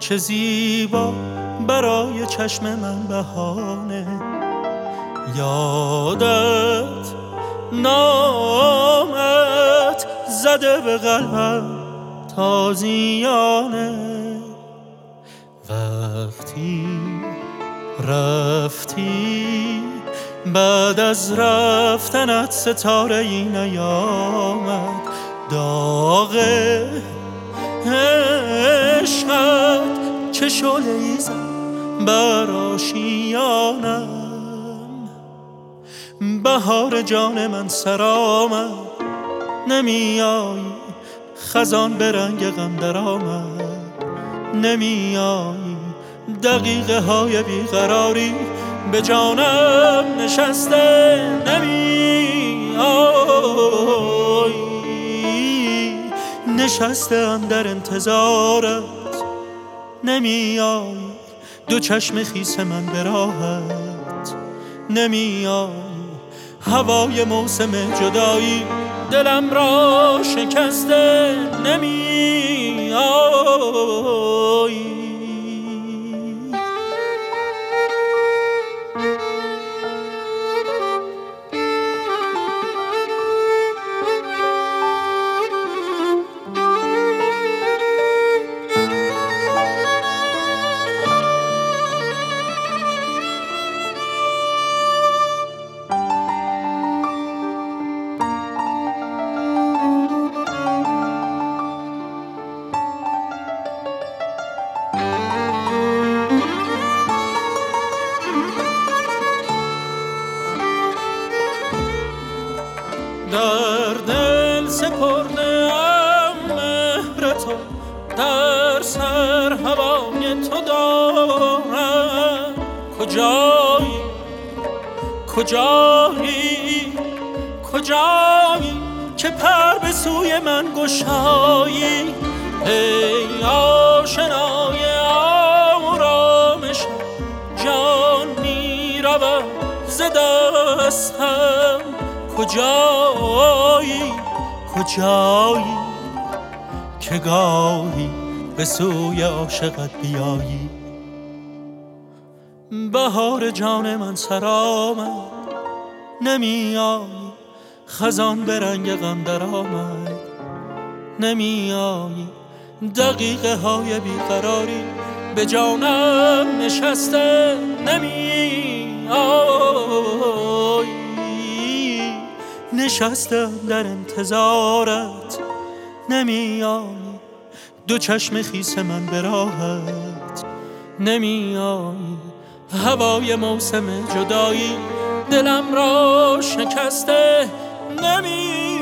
چه زیبا برای چشم من بهانه. یادت نامت زده به قلبم تازیانه. وقتی رفتی بعد از رفتنت ستاره ای نیامد. داغ عشقت چه شعله‌ای زد بر آشیانم. بهار جان من سر آمد، نمیایی خزان به رنگ غم در آمد. نمیایی دقیقه های بیقراری به جانم نشسته. نمیایی نشستم در انتظارت. نمیایی دو چشم خیس من به راحت. نمیایی هوای موسم جدایی دلم را شکسته. نمیایی در دل سپرده ام مهر تو، در سر هوای تو دارم. کجایی کجایی کجایی که پر به سوی من گشایی؟ ای آشنای آرامشم، جان می رود ز دستم. کجایی کجایی که گاهی به سوی عاشقت بیایی؟ بهار جان من سر آمد، نمیایی خزان به رنگ غم در آمد. نمیایی دقیقه های بیقراری به جانم نشسته. نمیایی نشستم در انتظارت. نمیایی دو چشم خیس من به راحت. نمیایی هوای موسم جدایی دلم را شکسته. نمیایی